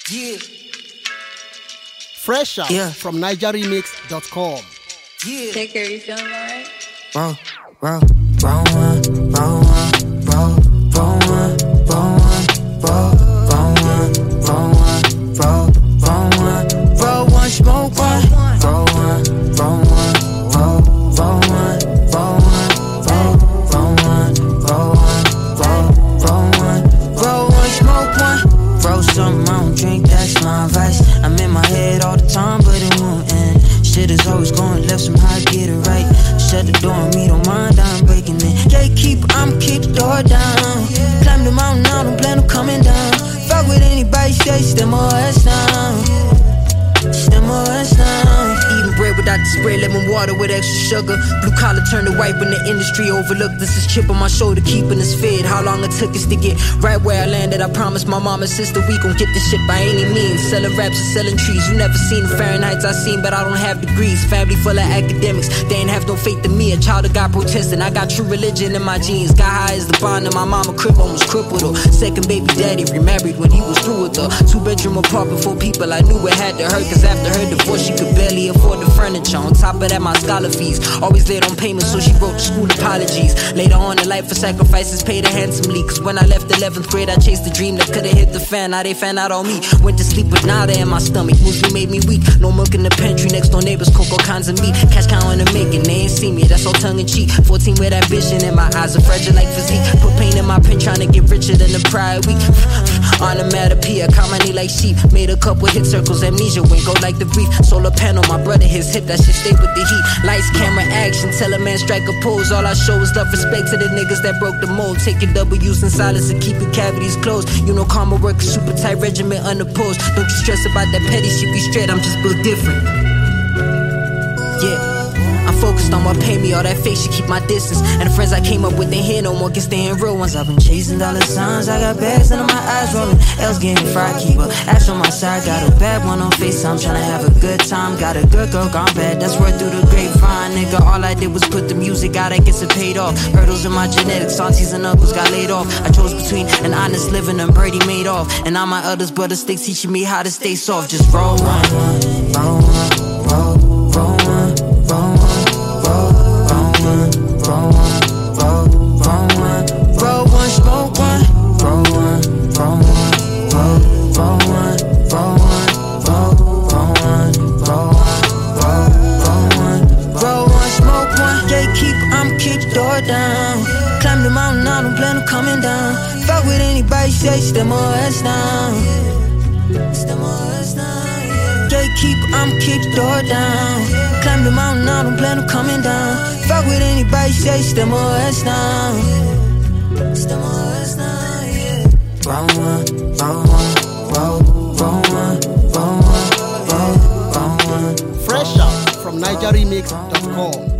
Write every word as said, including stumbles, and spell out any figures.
Yeah. Fresh out Yeah. from niger remix dot com. Yeah. Take care, you feeling alright? Roll, roll, roll one, roll one, roll, roll one, roll one, roll, roll one, roll one, roll, roll one, roll one, smoke one, roll one, roll one, roll, roll one, roll one, roll, roll one, roll one, roll, roll one, roll one, smoke one, roll something I don't drink, that's my advice. I'm in my head all the time, but it won't end. Shit is always going left, somehow get it right. Shut the door on me, don't mind, I'm breaking it. Gatekeeper, I'm kick the door down. Climb the mountain, now don't plan on coming down. Fuck with anybody, say stem my ass down. Stem my ass down. Eating bread without the spread, lemon water with extra sugar. Blue collar turned to white when the industry overlooked. This is chip on my shoulder, keeping us fed. How long it took us to get right where I landed. I promised my mom and sister we gon' get this shit by any means. Selling raps and selling trees. You never seen the Fahrenheits I seen, but I don't have degrees. Family full of academics, they ain't have no faith in me. A child of God protesting, I got true religion in my genes. Got high as the bond and my mama crib almost crippled her. Second baby daddy remarried when he was through with her. Two bedroom apartment for people, I knew it had to hurt. Cause after her divorce she could barely afford the furniture. On top of that my scholar fees, always late on payments, so she wrote the school apologies. Later on in life for sacrifices paid her handsomely. Cause when I left eleventh grade I chased a dream that could've hit the fan. Now they fan out on me. Went to sleep with nada in my stomach. Muesli made me weak. No milk in the pantry, next door neighbors cook all kinds of meat. Cash cow in the making, they ain't see me, that's all tongue in cheek. Fourteen with ambition in my eyes, are fragile like physique. Put pain in my pen, trying to get richer than the prior week. Onomatopoeia, count my knee like sheep. Made a couple hit circles, amnesia went go like the brief. Solar panel, my brother his hip, that shit stay with the heat. Lights, camera, action, tell a man strike a pose. All I show is love, respect to the niggas that broke the mold. Take your W's in silence and keep your cavities closed. You know karma work a super tight regiment unopposed. Don't you stress about that petty shit, be straight, I'm just built different. Yeah. I'm focused on what pay me, all that fake shit keep my distance. And the friends I came up with, they here no more, can stay in real ones. I've been chasing dollar signs, I got bags under my eyes rolling. L's getting fried, keeper, ash on my side. Got a bad one on FaceTime, tryna have a good time. Got a good girl gone bad, that's word through the grapevine. Nigga, all I did was put the music out, I guess it paid off. Hurdles in my genetics, aunties and uncles got laid off. I chose between an honest living and Birdie made off. And all my others brother sticks teaching me how to stay soft. Just roll one, roll one, roll, roll one, roll one. Roll one, roll, roll one, roll one, smoke one, roll one, roll one, roll, roll one, roll one, roll, roll one, roll one, roll, roll one, roll one, smoke one. Gatekeeper, I'm kick the door down. Climb the mountain, I don't plan on coming down. Fuck with anybody, say stem my ass down. Stem my ass down. Gatekeeper, I'm kick the door down. Climb the mountain, I don't plan on coming down. Fuck with anybody, say stem my ass down. Stem my ass down, yeah. Roll one, roll one, roll, roll one, roll one, roll, roll one. Fresh out from niger remix dot com.